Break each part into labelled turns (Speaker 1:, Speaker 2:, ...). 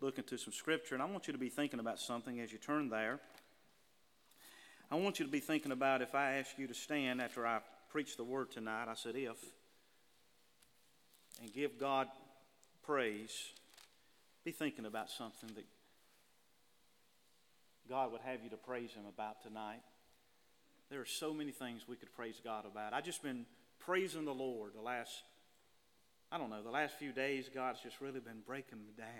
Speaker 1: look into some scripture, and I want you to be thinking about something as you turn there. I want you to be thinking about if I ask you to stand after I preach the word tonight, I said if, and give God praise, be thinking about something that God would have you to praise Him about tonight. There are so many things we could praise God about. I've just been praising the Lord the last few days. God's just really been breaking me down.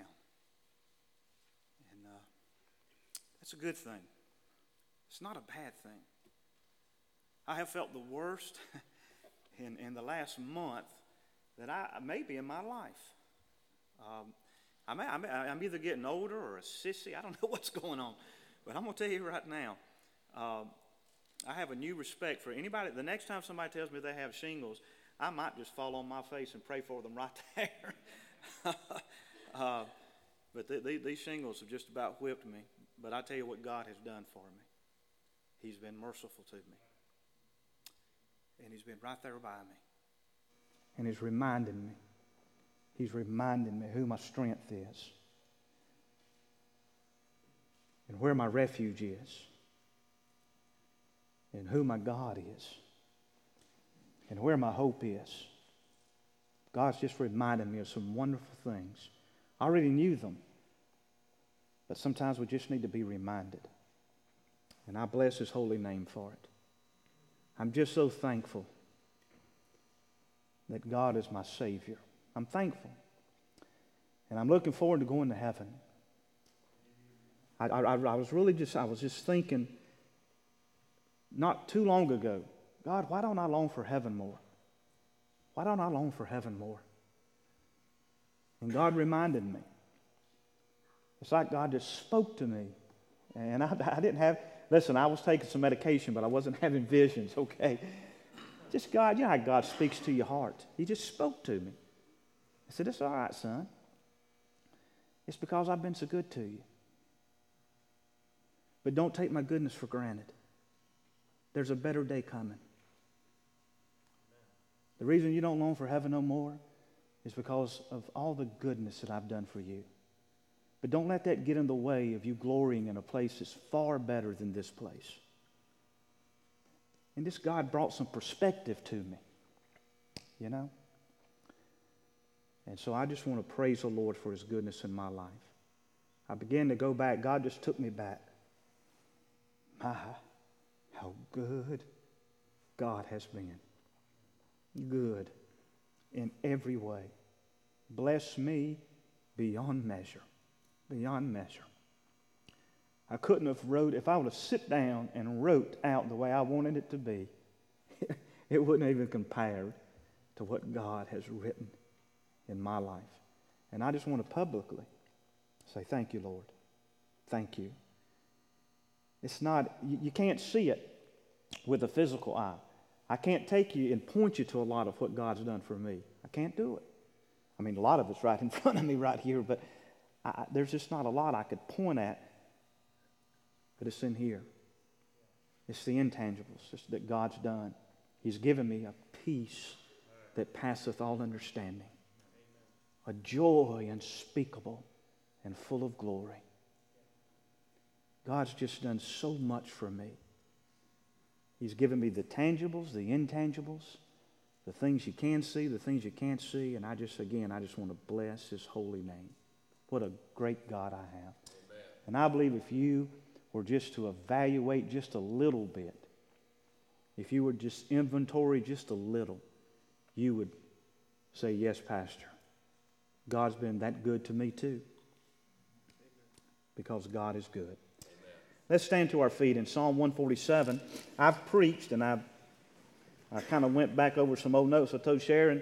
Speaker 1: And that's a good thing. It's not a bad thing. I have felt the worst in the last month that I maybe in my life. I'm either getting older or a sissy. I don't know what's going on. But I'm going to tell you right now, I have a new respect for anybody. The next time somebody tells me they have shingles, I might just fall on my face and pray for them right there. But these shingles have just about whipped me. But I tell you what God has done for me. He's been merciful to me. And He's been right there by me. And He's reminding me. He's reminding me who my strength is. And where my refuge is. And who my God is. And where my hope is. God's just reminding me of some wonderful things. I already knew them. But sometimes we just need to be reminded. And I bless His holy name for it. I'm just so thankful that God is my Savior. I'm thankful. And I'm looking forward to going to heaven. I was just thinking not too long ago, God, why don't I long for heaven more? Why don't I long for heaven more? And God reminded me. It's like God just spoke to me. And I didn't have, listen, I was taking some medication, but I wasn't having visions, okay? Just God, you know how God speaks to your heart. He just spoke to me. I said, it's all right, son. It's because I've been so good to you. But don't take my goodness for granted. There's a better day coming. The reason you don't long for heaven no more is because of all the goodness that I've done for you. But don't let that get in the way of you glorying in a place that's far better than this place. And this God brought some perspective to me, you know. And so I just want to praise the Lord for His goodness in my life. I began to go back. God just took me back. My, how good God has been. Good in every way. Bless me beyond measure. Beyond measure. I couldn't have wrote, if I would have sit down and wrote out the way I wanted it to be, it wouldn't even compare to what God has written in my life. And I just want to publicly say, thank you, Lord. Thank you. It's not, you can't see it with a physical eye. I can't take you and point you to a lot of what God's done for me. I can't do it. I mean, a lot of it's right in front of me right here, but there's just not a lot I could point at. But it's in here. It's the intangibles that God's done. He's given me a peace that passeth all understanding. A joy unspeakable and full of glory. God's just done so much for me. He's given me the tangibles, the intangibles, the things you can see, the things you can't see, and I just want to bless His holy name. What a great God I have. Amen. And I believe if you were just to evaluate just a little bit, if you were just inventory just a little, you would say, yes, Pastor, God's been that good to me too. Because God is good. Let's stand to our feet in Psalm 147. I've preached and I kind of went back over some old notes. I told Sharon,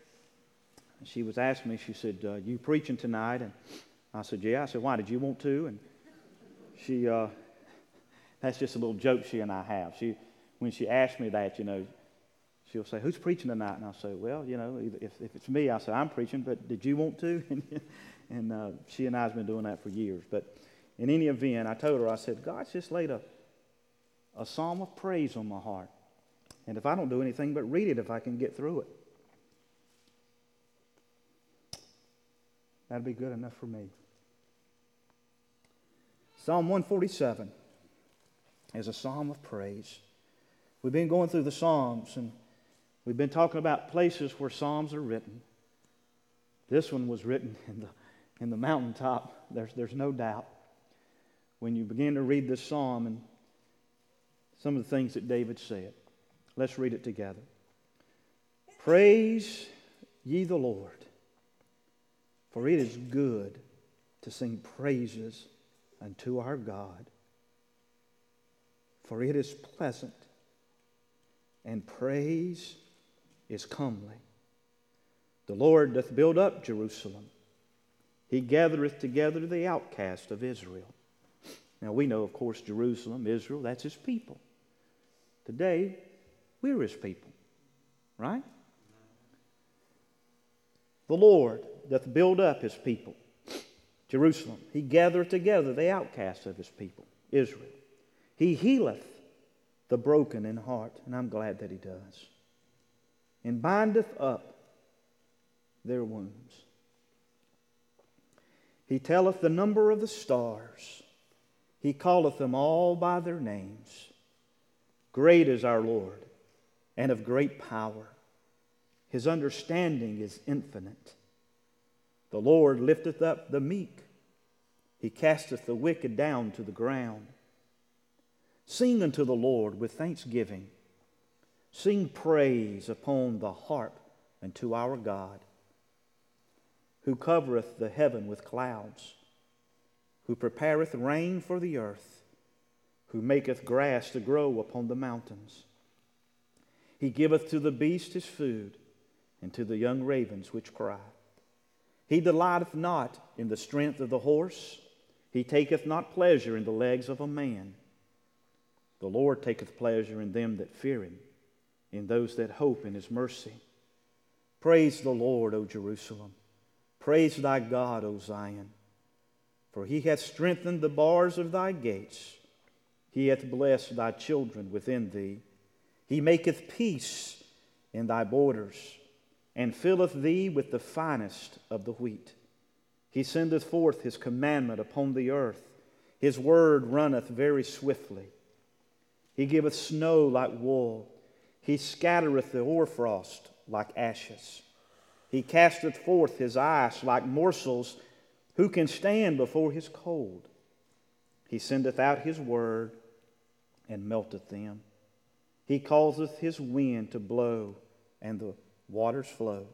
Speaker 1: she was asking me, she said, you preaching tonight? And I said, yeah. I said, why, did you want to? And she, that's just a little joke she and I have. When she asked me that, you know, she'll say, who's preaching tonight? And I'll say, well, you know, if it's me, I'll say, I'm preaching, but did you want to? And she and I have been doing that for years. But in any event, I told her, I said, God's just laid a psalm of praise on my heart. And if I don't do anything but read it, if I can get through it, that'd be good enough for me. Psalm 147 is a psalm of praise. We've been going through the Psalms, and we've been talking about places where psalms are written. This one was written in the mountaintop. There's no doubt. When you begin to read this psalm and some of the things that David said. Let's read it together. Praise ye the Lord, for it is good to sing praises unto our God. For it is pleasant, and praise is comely. The Lord doth build up Jerusalem. He gathereth together the outcast of Israel. Now we know, of course, Jerusalem, Israel, that's His people. Today, we're His people, right? The Lord doth build up His people, Jerusalem. He gathereth together the outcasts of His people, Israel. He healeth the broken in heart, and I'm glad that He does, and bindeth up their wounds. He telleth the number of the stars. He calleth them all by their names. Great is our Lord, and of great power. His understanding is infinite. The Lord lifteth up the meek. He casteth the wicked down to the ground. Sing unto the Lord with thanksgiving. Sing praise upon the harp unto our God, who covereth the heaven with clouds, who prepareth rain for the earth, who maketh grass to grow upon the mountains. He giveth to the beast his food, and to the young ravens which cry. He delighteth not in the strength of the horse. He taketh not pleasure in the legs of a man. The Lord taketh pleasure in them that fear Him, in those that hope in His mercy. Praise the Lord, O Jerusalem. Praise thy God, O Zion. For He hath strengthened the bars of thy gates. He hath blessed thy children within thee. He maketh peace in thy borders, and filleth thee with the finest of the wheat. He sendeth forth His commandment upon the earth. His word runneth very swiftly. He giveth snow like wool. He scattereth the hoarfrost like ashes. He casteth forth His ice like morsels. Who can stand before His cold? He sendeth out His word, and melteth them. He causeth His wind to blow, and the waters flow.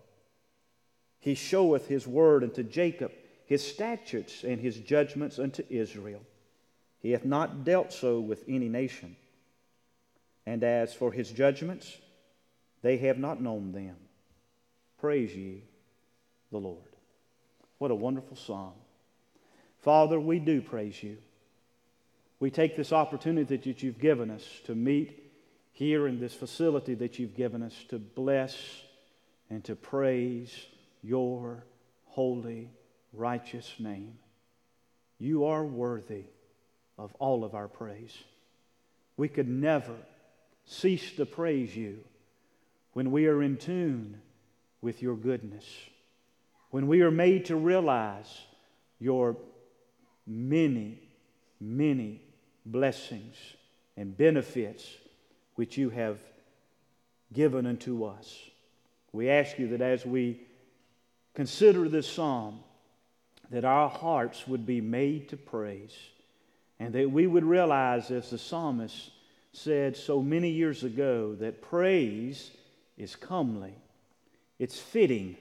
Speaker 1: He showeth His word unto Jacob, His statutes and His judgments unto Israel. He hath not dealt so with any nation. And as for His judgments, they have not known them. Praise ye the Lord. What a wonderful song. Father, we do praise You. We take this opportunity that You've given us to meet here in this facility that You've given us to bless and to praise Your holy, righteous name. You are worthy of all of our praise. We could never cease to praise You when we are in tune with Your goodness, when we are made to realize Your many, many blessings and benefits which You have given unto us. We ask You that as we consider this psalm, that our hearts would be made to praise, and that we would realize, as the psalmist said so many years ago, that praise is comely. It's fitting.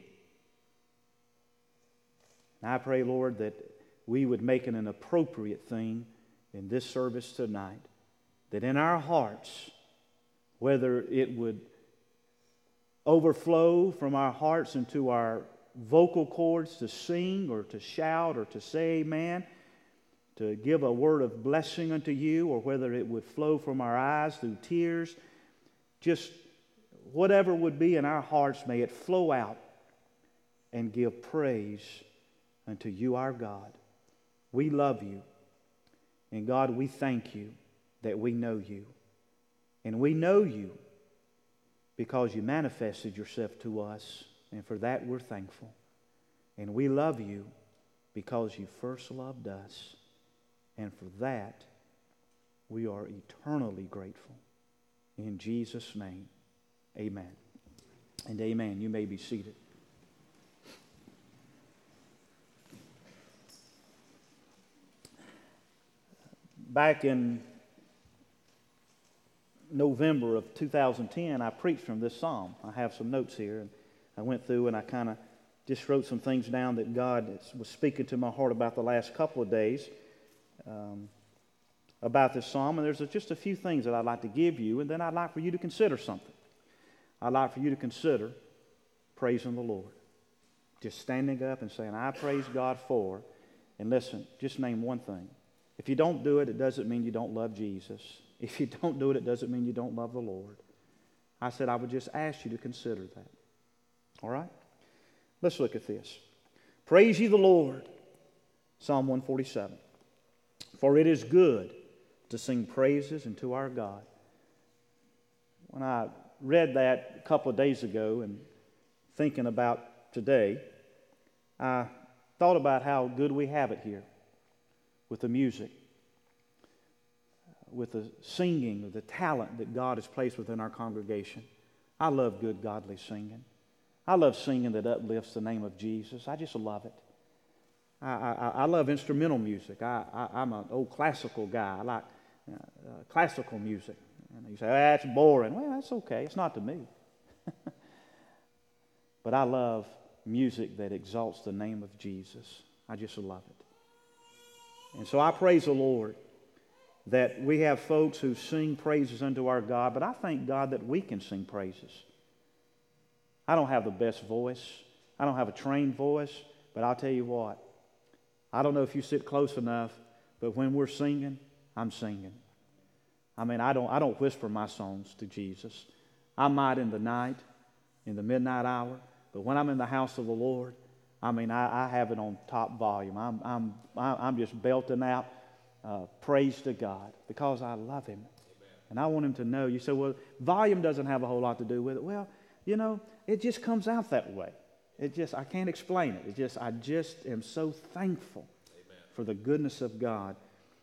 Speaker 1: And I pray, Lord, that we would make it an appropriate thing in this service tonight, that in our hearts, whether it would overflow from our hearts into our vocal cords to sing or to shout or to say amen, to give a word of blessing unto You, or whether it would flow from our eyes through tears, just whatever would be in our hearts, may it flow out and give praise unto You, our God. We love You. And God, we thank You that we know You. And we know You because You manifested Yourself to us, and for that we're thankful. And we love You because You first loved us. And for that, we are eternally grateful. In Jesus' name, amen. And amen. You may be seated. Back in November of 2010, I preached from this psalm. I have some notes here, and I went through and I kind of just wrote some things down that God was speaking to my heart about the last couple of days about this psalm. And there's just a few things that I'd like to give you, and then I'd like for you to consider something. I'd like for you to consider praising the Lord. Just standing up and saying, I praise God for, and listen, just name one thing. If you don't do it, it doesn't mean you don't love Jesus. If you don't do it, it doesn't mean you don't love the Lord. I said I would just ask you to consider that. All right? Let's look at this. Praise ye the Lord, Psalm 147. For it is good to sing praises unto our God. When I read that a couple of days ago and thinking about today, I thought about how good we have it here with the music, with the singing, with the talent that God has placed within our congregation. I love good, godly singing. I love singing that uplifts the name of Jesus. I just love it. I love instrumental music. I'm an old classical guy. I like classical music. And you say, oh, that's boring. Well, that's okay. It's not to me. But I love music that exalts the name of Jesus. I just love it. And so I praise the Lord that we have folks who sing praises unto our God, but I thank God that we can sing praises. I don't have the best voice. I don't have a trained voice, but I'll tell you what. I don't know if you sit close enough, but when we're singing, I'm singing. I mean, I don't whisper my songs to Jesus. I might in the night, in the midnight hour, but when I'm in the house of the Lord, I mean, I have it on top volume. I'm just belting out praise to God because I love Him. Amen. And I want Him to know. You say, well, volume doesn't have a whole lot to do with it. Well, you know, it just comes out that way. I can't explain it. I just am so thankful Amen. For the goodness of God.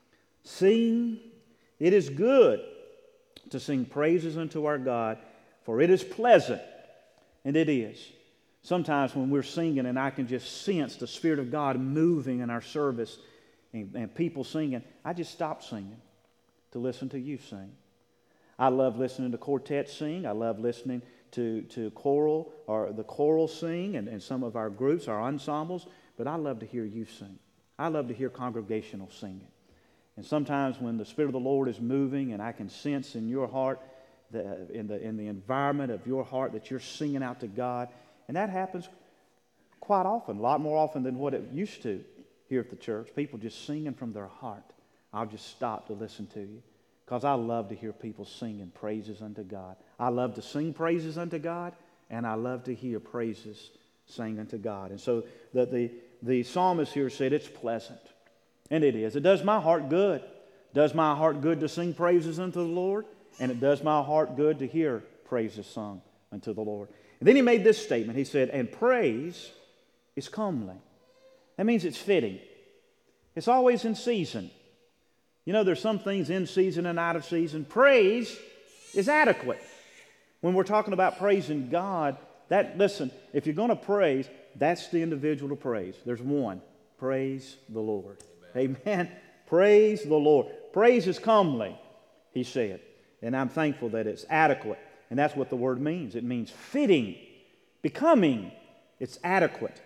Speaker 1: Sing, it is good to sing praises unto our God, for it is pleasant, and it is. Sometimes when we're singing and I can just sense the Spirit of God moving in our service and people singing, I just stop singing to listen to you sing. I love listening to quartets sing. I love listening to choral or the choral sing and some of our groups, our ensembles, but I love to hear you sing. I love to hear congregational singing. And sometimes when the Spirit of the Lord is moving and I can sense in your heart, in the environment of your heart that you're singing out to God, and that happens quite often, a lot more often than what it used to here at the church. People just singing from their heart. I'll just stop to listen to you because I love to hear people singing praises unto God. I love to sing praises unto God, and I love to hear praises sing unto God. And so the psalmist here said it's pleasant, and it is. It does my heart good. It does my heart good to sing praises unto the Lord, and it does my heart good to hear praises sung unto the Lord. And then he made this statement. He said, and praise is comely. That means it's fitting. It's always in season. You know, there's some things in season and out of season. Praise is adequate. When we're talking about praising God, listen, if you're going to praise, that's the individual to praise. There's one. Praise the Lord. Amen. Praise the Lord. Praise is comely, he said. And I'm thankful that it's adequate. And that's what the word means. It means fitting, becoming. It's adequate.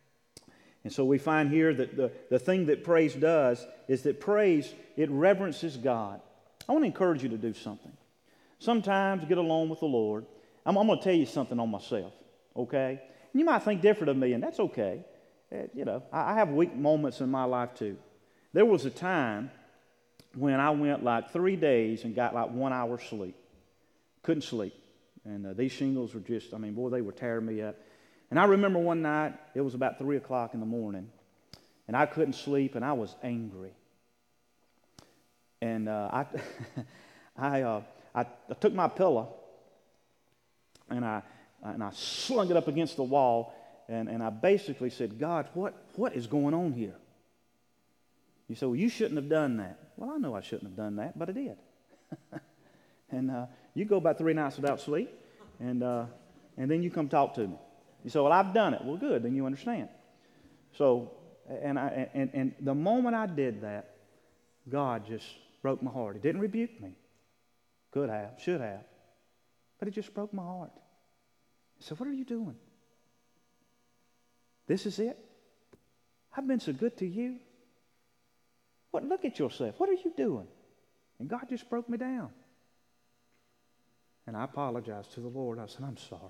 Speaker 1: And so we find here that the thing that praise does is that praise, it reverences God. I want to encourage you to do something. Sometimes get alone with the Lord. I'm going to tell you something on myself, okay? And you might think different of me, and that's okay. You know, I have weak moments in my life too. There was a time when I went like 3 days and got like 1 hour sleep. Couldn't sleep. And these shingles were just, they were tearing me up. And I remember one night, it was about 3 o'clock in the morning, and I couldn't sleep, and I was angry. And I took my pillow, and I slung it up against the wall, and I basically said, God, what is going on here? You say, well, you shouldn't have done that. Well, I know I shouldn't have done that, but I did. And you go about 3 nights without sleep, and then you come talk to me. You say, well, I've done it. Well, good, then you understand. So, and the moment I did that, God just broke my heart. He didn't rebuke me. Could have, should have. But it just broke my heart. He said, what are you doing? This is it? I've been so good to you. What? Look at yourself. What are you doing? And God just broke me down. And I apologized to the Lord. I said, I'm sorry.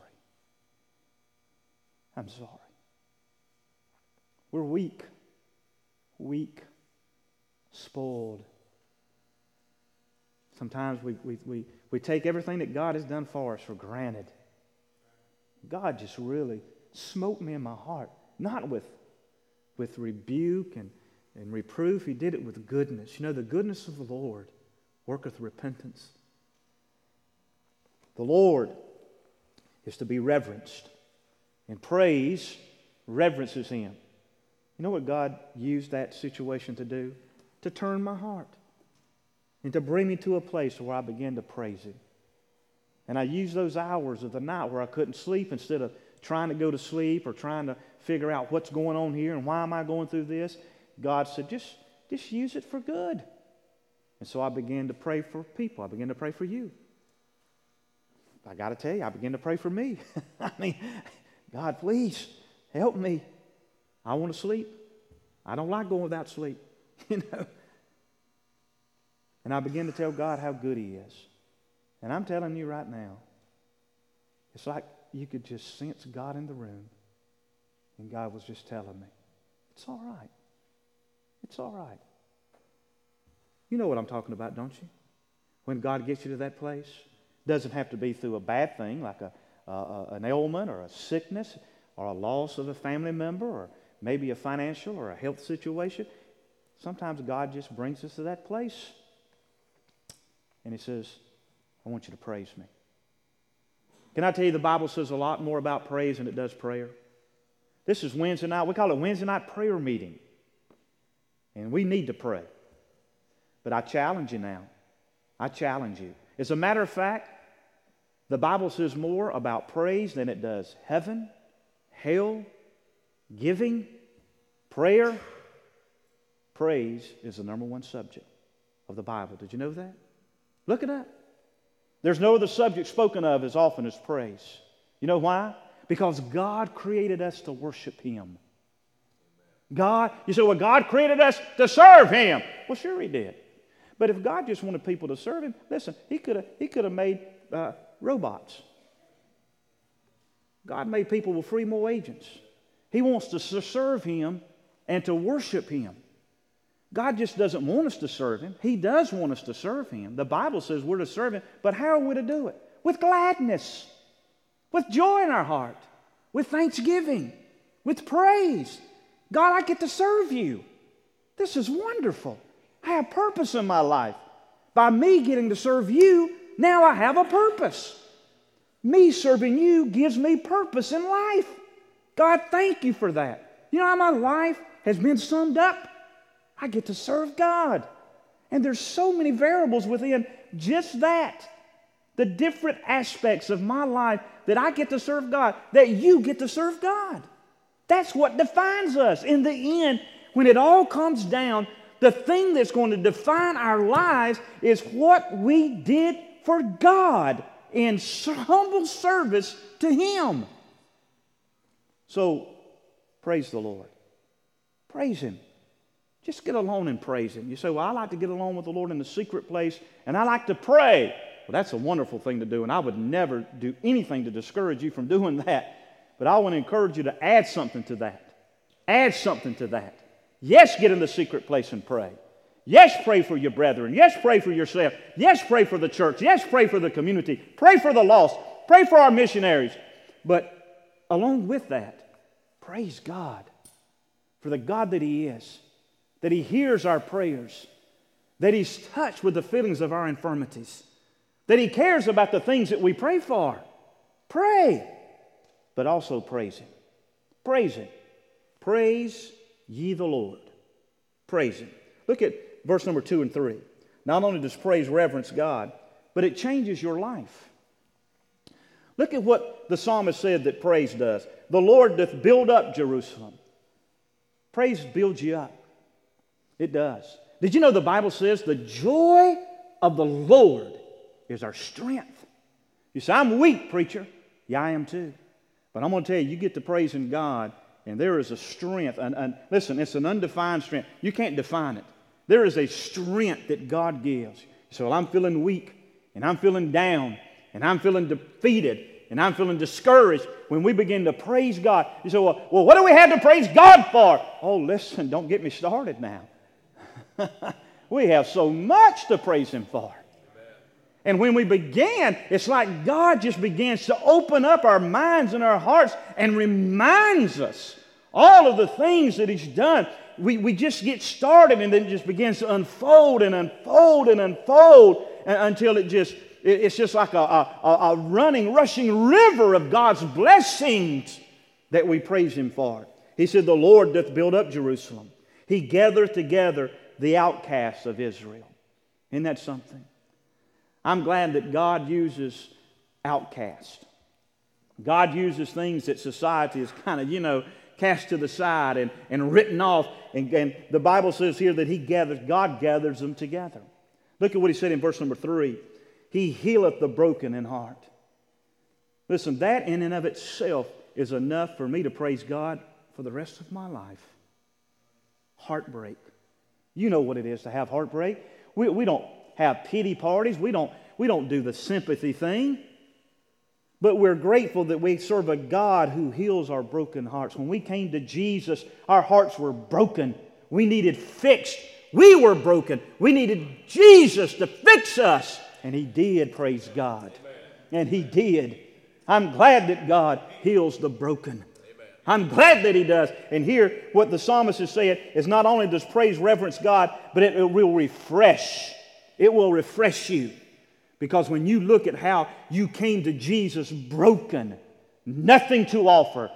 Speaker 1: I'm sorry. We're weak, spoiled. Sometimes we take everything that God has done for us for granted. God just really smote me in my heart, not with rebuke and reproof. He did it with goodness. You know, the goodness of the Lord worketh repentance. The Lord is to be reverenced, and praise reverences Him. You know what God used that situation to do? To turn my heart and to bring me to a place where I began to praise Him. And I used those hours of the night where I couldn't sleep, instead of trying to go to sleep or trying to figure out what's going on here and why am I going through this. God said, just use it for good. And so I began to pray for people. I began to pray for you. I got to tell you, I began to pray for me. I mean, God, please help me. I want to sleep. I don't like going without sleep, you know. And I began to tell God how good He is. And I'm telling you right now, it's like you could just sense God in the room. And God was just telling me, it's all right. It's all right. You know what I'm talking about, don't you? When God gets you to that place, it doesn't have to be through a bad thing like an ailment or a sickness or a loss of a family member or maybe a financial or a health situation. Sometimes God just brings us to that place and He says, I want you to praise me. Can I tell you, the Bible says a lot more about praise than it does prayer. This is Wednesday night. We call it Wednesday night prayer meeting. And we need to pray. But I challenge you now. I challenge you. As a matter of fact, the Bible says more about praise than it does heaven, hell, giving, prayer. Praise is the number one subject of the Bible. Did you know that? Look it up. There's no other subject spoken of as often as praise. You know why? Because God created us to worship Him. God, you say, well, God created us to serve Him. Well, sure He did. But if God just wanted people to serve Him, listen, He could have made robots. God made people with free will agents. He wants to serve Him and to worship Him. God just doesn't want us to serve Him. He does want us to serve Him. The Bible says we're to serve Him, but how are we to do it? With gladness, with joy in our heart, with thanksgiving, with praise. God, I get to serve You. This is wonderful. I have purpose in my life. By me getting to serve You, now I have a purpose. Me serving You gives me purpose in life. God, thank You for that. You know how my life has been summed up? I get to serve God. And there's so many variables within just that. The different aspects of my life that I get to serve God, that you get to serve God. That's what defines us. In the end, when it all comes down, the thing that's going to define our lives is what we did for God in humble service to Him. So, praise the Lord. Praise Him. Just get alone and praise Him. You say, well, I like to get alone with the Lord in the secret place, and I like to pray. Well, that's a wonderful thing to do, and I would never do anything to discourage you from doing that. But I want to encourage you to add something to that. Add something to that. Yes, get in the secret place and pray. Yes, pray for your brethren. Yes, pray for yourself. Yes, pray for the church. Yes, pray for the community. Pray for the lost. Pray for our missionaries. But along with that, praise God for the God that He is, that He hears our prayers, that He's touched with the feelings of our infirmities, that He cares about the things that we pray for. Pray, but also praise Him. Praise Him. Praise ye the Lord. Praise Him. Look at verse number 2 and 3. Not only does praise reverence God, but it changes your life. Look at what the psalmist said that praise does. The Lord doth build up Jerusalem. Praise builds you up. It does. Did you know the Bible says the joy of the Lord is our strength? You say, I'm weak, preacher. Yeah, I am too. But I'm going to tell you, you get to praising God, and there is a strength. And listen, it's an undefined strength. You can't define it. There is a strength that God gives. So, well, I'm feeling weak, and I'm feeling down, and I'm feeling defeated, and I'm feeling discouraged. When we begin to praise God, you say, well, what do we have to praise God for? Oh, listen, don't get me started now. We have so much to praise Him for. And when we begin, it's like God just begins to open up our minds and our hearts and reminds us all of the things that He's done. We just get started, and then it just begins to unfold and unfold and unfold until it's just like a running, rushing river of God's blessings that we praise Him for. He said, the Lord doth build up Jerusalem. He gathereth together the outcasts of Israel. Isn't that something? I'm glad that God uses outcasts. God uses things that society is kind of, cast to the side and written off. And the Bible says here that God gathers them together. Look at what He said in verse number 3. He healeth the broken in heart. Listen, that in and of itself is enough for me to praise God for the rest of my life. Heartbreak. You know what it is to have heartbreak. We don't have pity parties. We don't do the sympathy thing. But we're grateful that we serve a God who heals our broken hearts. When we came to Jesus, our hearts were broken. We needed fixed. We were broken. We needed Jesus to fix us. And He did, praise God. And He did. I'm glad that God heals the broken. I'm glad that He does. And here, what the psalmist is saying is not only does praise reverence God, but it will refresh. It will refresh you. Because when you look at how you came to Jesus broken, nothing to offer,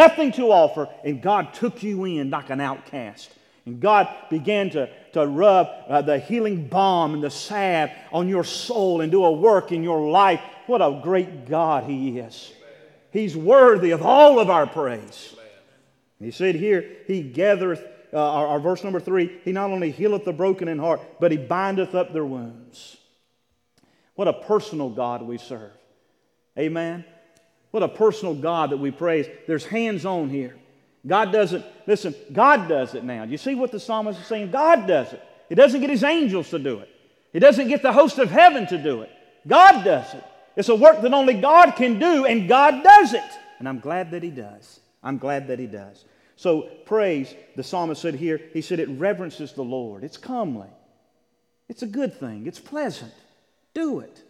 Speaker 1: and God took you in like an outcast. And God began to rub the healing balm and the salve on your soul and do a work in your life. What a great God He is. He's worthy of all of our praise. And He said here, He gathereth, our verse number 3, He not only healeth the broken in heart, but He bindeth up their wounds. What a personal God we serve. Amen? What a personal God that we praise. There's hands-on here. God does it. Listen, God does it now. You see what the psalmist is saying? God does it. He doesn't get His angels to do it. He doesn't get the host of heaven to do it. God does it. It's a work that only God can do, and God does it. And I'm glad that He does. I'm glad that He does. So praise, the psalmist said here, he said it reverences the Lord. It's comely. It's a good thing. It's pleasant. Do it.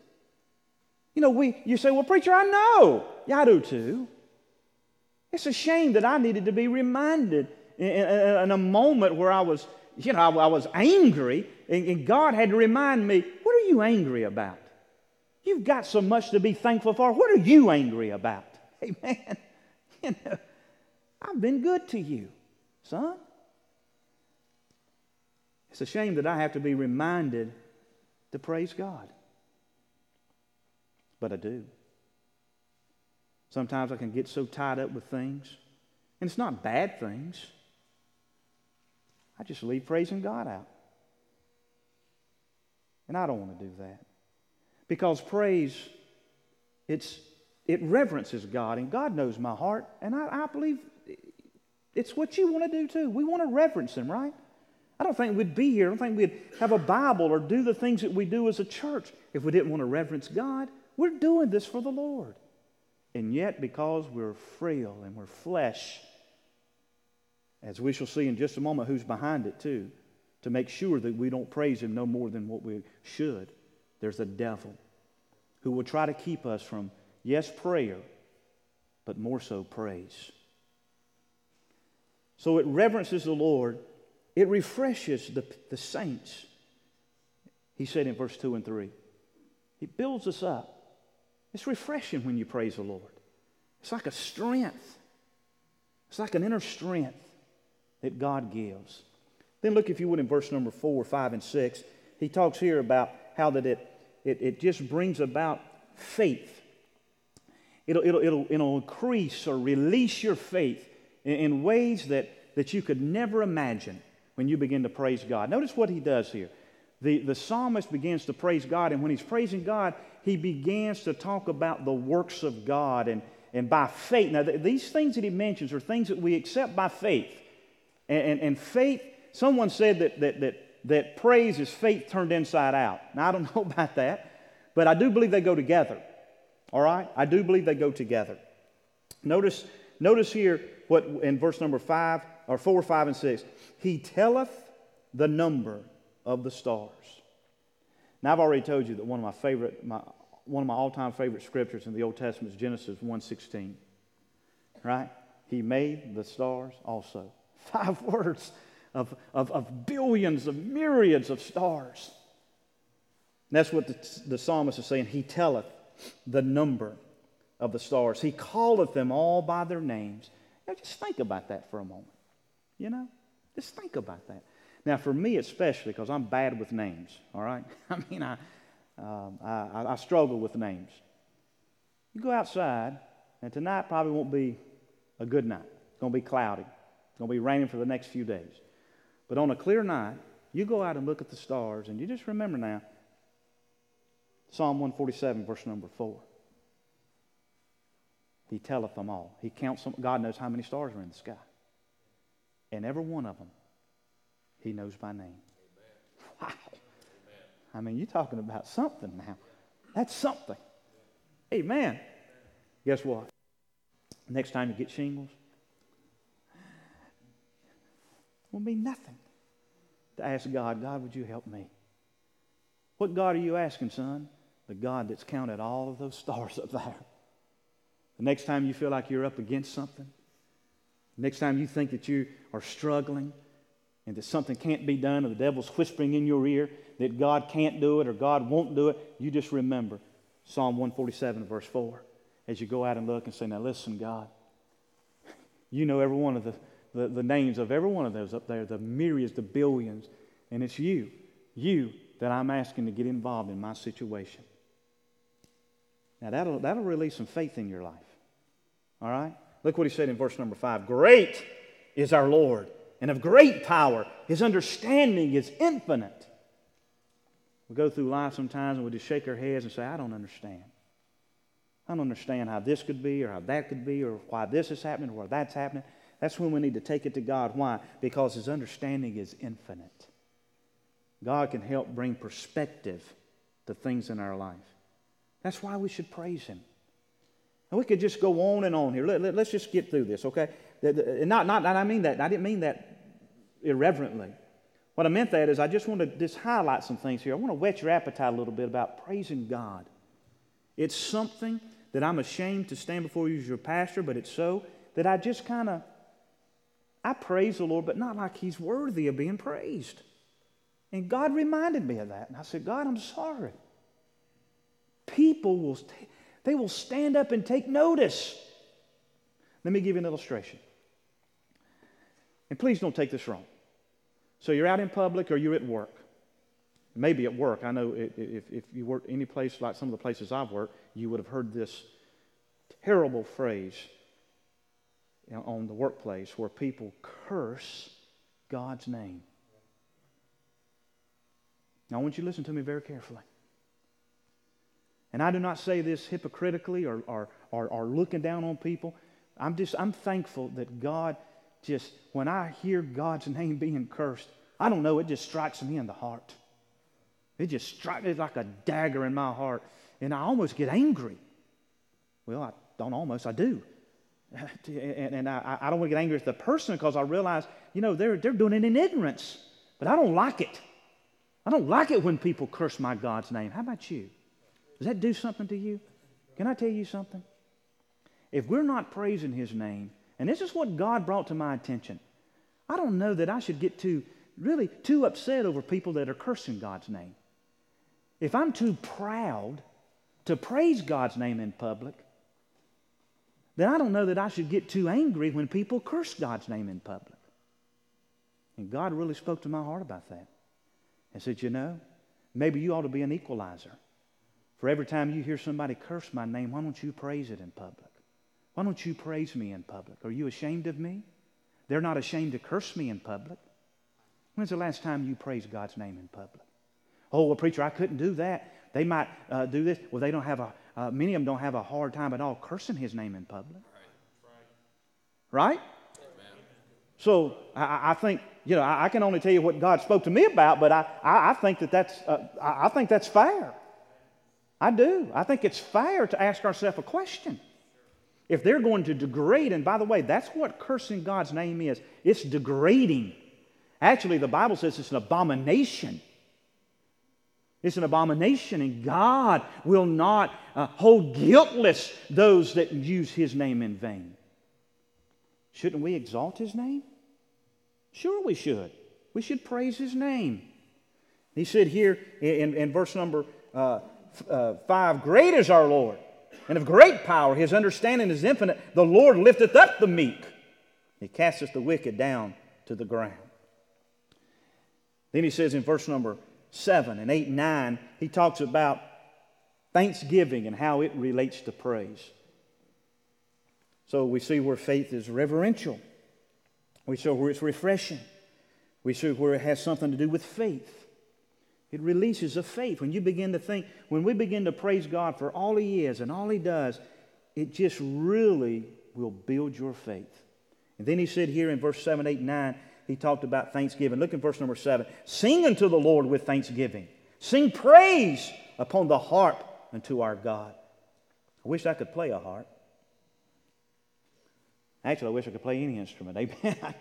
Speaker 1: You say, well, preacher, I know. Yeah, I do too. It's a shame that I needed to be reminded in a moment where I was angry, and God had to remind me, what are you angry about? You've got so much to be thankful for. What are you angry about? Amen. I've been good to you, son. It's a shame that I have to be reminded to praise God. But I do. Sometimes I can get so tied up with things, and it's not bad things. I just leave praising God out. And I don't want to do that. Because praise, it reverences God, and God knows my heart, and I believe it's what you want to do too. We want to reverence Him, right? I don't think we'd be here. I don't think we'd have a Bible or do the things that we do as a church if we didn't want to reverence God. We're doing this for the Lord. And yet, because we're frail and we're flesh, as we shall see in just a moment who's behind it too, to make sure that we don't praise Him no more than what we should, there's a devil who will try to keep us from, yes, prayer, but more so praise. So it reverences the Lord. It refreshes the saints. He said in verse 2 and 3, it builds us up. It's refreshing when you praise the Lord. It's like a strength. It's like an inner strength that God gives. Then look, if you would, in verse number 4, 5, and 6. He talks here about how that it just brings about faith. It'll increase or release your faith in ways that you could never imagine when you begin to praise God. Notice what he does here. The psalmist begins to praise God, and when he's praising God, he begins to talk about the works of God and by faith. Now, these things that he mentions are things that we accept by faith. And faith, someone said that praise is faith turned inside out. Now, I don't know about that, but I do believe they go together. All right? I do believe they go together. Notice here what in verse number 5, or 4, 5, and 6. He telleth the number of the stars. Now, I've already told you that one of my all-time favorite scriptures in the Old Testament is Genesis 1:16. Right? He made the stars also. 5 words of billions, of myriads of stars. And that's what the psalmist is saying. He telleth the number of the stars. He calleth them all by their names. Now, just think about that for a moment. You know? Just think about that. Now, for me especially, because I'm bad with names, all right? I mean, I struggle with names. You go outside, and tonight probably won't be a good night. It's going to be cloudy. It's going to be raining for the next few days. But on a clear night, you go out and look at the stars, and you just remember now, Psalm 147, verse number 4. He telleth them all. He counts them. God knows how many stars are in the sky. And every one of them, he knows by name. Amen. Wow. Amen. I mean, you're talking about something now. That's something. Amen. Guess what? Next time you get shingles, it will be nothing to ask God, God, would you help me? What God are you asking, son? The God that's counted all of those stars up there. The next time you feel like you're up against something, next time you think that you are struggling and that something can't be done or the devil's whispering in your ear that God can't do it or God won't do it, you just remember Psalm 147, verse 4, as you go out and look and say, now listen, God, you know every one of the names of every one of those up there, the myriads, the billions, and it's you that I'm asking to get involved in my situation. Now that'll release some faith in your life. All right? Look what he said in verse number 5. Great is our Lord, and of great power. His understanding is infinite. We go through life sometimes and we just shake our heads and say, I don't understand. I don't understand how this could be or how that could be or why this is happening or why that's happening. That's when we need to take it to God. Why? Because His understanding is infinite. God can help bring perspective to things in our life. That's why we should praise Him. And we could just go on and on here. Let's just get through this, okay? I mean that. I didn't mean that irreverently. What I meant that is I just want to just highlight some things here. I want to whet your appetite a little bit about praising God. It's something that I'm ashamed to stand before you as your pastor, but it's so that I just I praise the Lord, but not like He's worthy of being praised. And God reminded me of that. And I said, God, I'm sorry. People will stand up and take notice. Let me give you an illustration. And please don't take this wrong. So you're out in public or you're at work. Maybe at work. I know if you work any place like some of the places I've worked, you would have heard this terrible phrase on the workplace where people curse God's name. Now I want you to listen to me very carefully. And I do not say this hypocritically or looking down on people. I'm thankful that God when I hear God's name being cursed, I don't know, it just strikes me in the heart. It just strikes me like a dagger in my heart. And I almost get angry. Well, I don't almost, I do. And I don't want to get angry at the person because I realize, they're doing it in ignorance. But I don't like it. I don't like it when people curse my God's name. How about you? Does that do something to you? Can I tell you something? If we're not praising His name, and this is what God brought to my attention, I don't know that I should get too upset over people that are cursing God's name. If I'm too proud to praise God's name in public, then I don't know that I should get too angry when people curse God's name in public. And God really spoke to my heart about that. And said, you know, maybe you ought to be an equalizer. For every time you hear somebody curse my name, why don't you praise it in public? Why don't you praise me in public? Are you ashamed of me? They're not ashamed to curse me in public. When's the last time you praised God's name in public? Oh, well, preacher, I couldn't do that. They might do this. Well, they don't have many of them don't have a hard time at all cursing His name in public. Right? So I think, you know, I can only tell you what God spoke to me about, but I think that's fair. I do. I think it's fair to ask ourselves a question. If they're going to degrade, and by the way, that's what cursing God's name is. It's degrading. Actually, the Bible says it's an abomination. It's an abomination, and God will not hold guiltless those that use His name in vain. Shouldn't we exalt His name? Sure we should. We should praise His name. He said here in verse number 5, great is our Lord, and of great power. His understanding is infinite. The Lord lifteth up the meek. He casteth the wicked down to the ground. Then he says in verse number 7 and 8 and 9, he talks about thanksgiving and how it relates to praise. So we see where faith is reverential. We see where it's refreshing. We see where it has something to do with faith. It releases a faith. When you begin to think, when we begin to praise God for all He is and all He does, it just really will build your faith. And then he said here in verse 7, 8, 9, he talked about thanksgiving. Look in verse number 7. Sing unto the Lord with thanksgiving. Sing praise upon the harp unto our God. I wish I could play a harp. Actually, I wish I could play any instrument. Amen.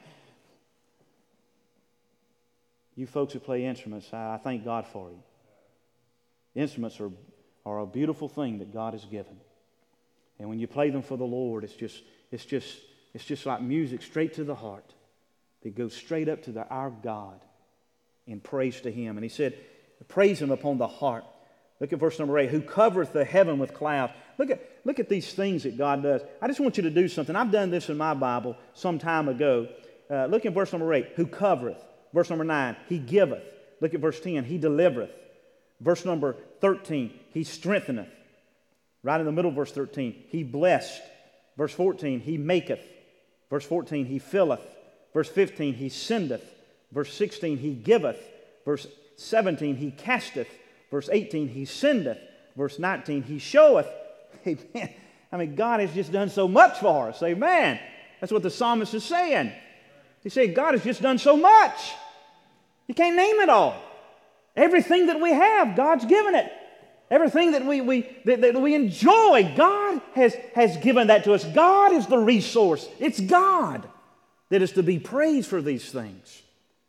Speaker 1: You folks who play instruments, I thank God for you. Instruments are a beautiful thing that God has given. And when you play them for the Lord, it's just like music straight to the heart. It goes straight up to our God in praise to Him. And he said, praise Him upon the harp. Look at verse number 8. Who covereth the heaven with clouds. Look at these things that God does. I just want you to do something. I've done this in my Bible some time ago. Look at verse number 8. Who covereth. Verse number 9. He giveth. Look at verse 10. He delivereth. Verse number 13. He strengtheneth. Right in the middle of verse 13. He blessed. Verse 14. He maketh. Verse 14. He filleth. Verse 15. He sendeth. Verse 16. He giveth. Verse 17. He casteth. Verse 18. He sendeth. Verse 19. He showeth. Amen. I mean, God has just done so much for us. Amen. That's what the psalmist is saying. He's saying God has just done so much. You can't name it all. Everything that we have, God's given it. Everything that we enjoy, God has given that to us. God is the resource. It's God that is to be praised for these things.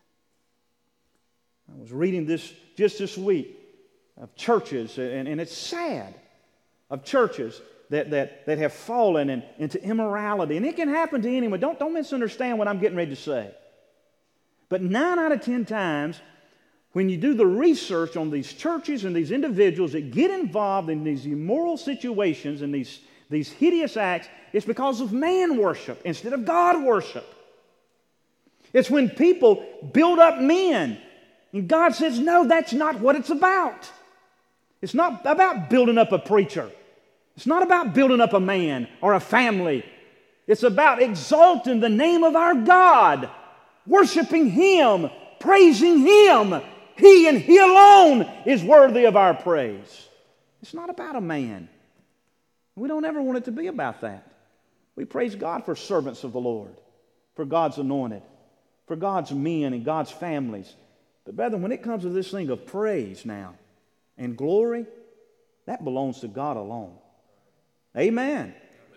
Speaker 1: I was reading this just this week of churches, and it's sad, of churches that have fallen into immorality. And it can happen to anyone. Don't misunderstand what I'm getting ready to say. But 9 out of 10 times, when you do the research on these churches and these individuals that get involved in these immoral situations and these hideous acts, it's because of man worship instead of God worship. It's when people build up men. And God says, no, that's not what it's about. It's not about building up a preacher. It's not about building up a man or a family. It's about exalting the name of our God, worshiping Him, praising Him. He and He alone is worthy of our praise. It's not about a man. We don't ever want it to be about that. We praise God for servants of the Lord, for God's anointed, for God's men and God's families. But brethren, when it comes to this thing of praise now and glory, that belongs to God alone. Amen.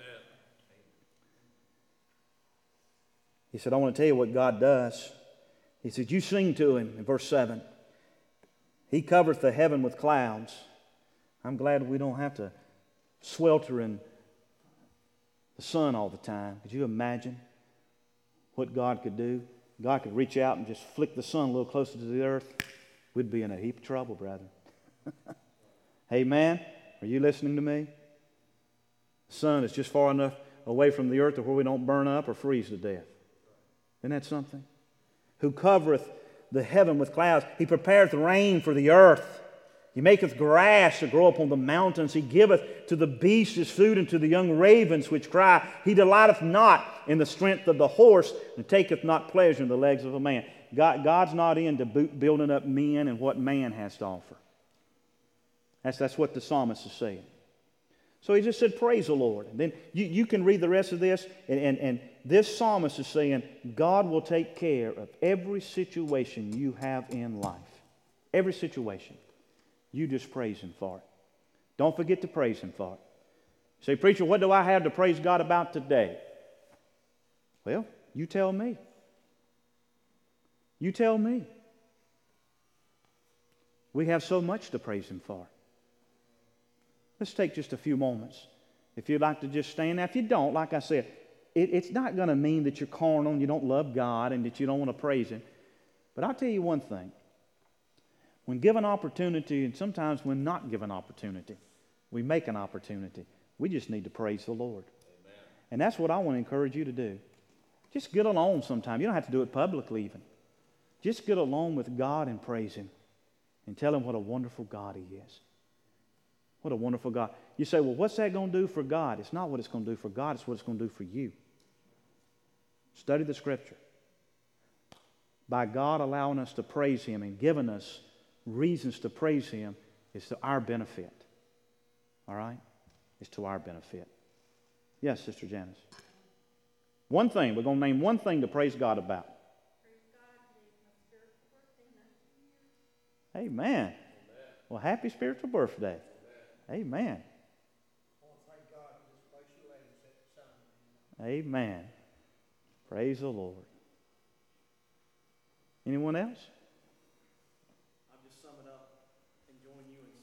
Speaker 1: He said, I want to tell you what God does. He said, you sing to Him in verse 7. He covereth the heaven with clouds. I'm glad we don't have to swelter in the sun all the time. Could you imagine what God could do? God could reach out and just flick the sun a little closer to the earth. We'd be in a heap of trouble, brethren. Amen? Are you listening to me? The sun is just far enough away from the earth to where we don't burn up or freeze to death. Isn't that something? who covereth the heaven with clouds. He prepareth rain for the earth. He maketh grass to grow upon the mountains. He giveth to the beasts his food, and to the young ravens which cry. He delighteth not in the strength of the horse, and taketh not pleasure in the legs of a man. God's not into building up men and what man has to offer. That's what the psalmist is saying. So he just said, praise the Lord. And then you can read the rest of this, and this psalmist is saying, God will take care of every situation you have in life. Every situation. You just praise Him for it. Don't forget to praise Him for it. Say, preacher, what do I have to praise God about today? Well, you tell me. You tell me. We have so much to praise Him for. Let's take just a few moments. If you'd like to just stand. Now, if you don't, like I said, it's not going to mean that you're carnal and you don't love God and that you don't want to praise Him. But I'll tell you one thing. When given opportunity, and sometimes when not given opportunity, we make an opportunity. We just need to praise the Lord. Amen. And that's what I want to encourage you to do. Just get alone sometime. You don't have to do it publicly even. Just get alone with God and praise Him. And tell Him what a wonderful God He is. What a wonderful God. You say, well, what's that going to do for God? It's not what it's going to do for God. It's what it's going to do for you. Study the Scripture. By God allowing us to praise Him and giving us reasons to praise Him, is to our benefit. All right? It's to our benefit. Yes, Sister Janice. One thing. We're going to name one thing to praise God about. Amen. Well, happy spiritual birthday. Amen. Amen. Praise the Lord. Anyone else?
Speaker 2: I'll just sum it up and join you in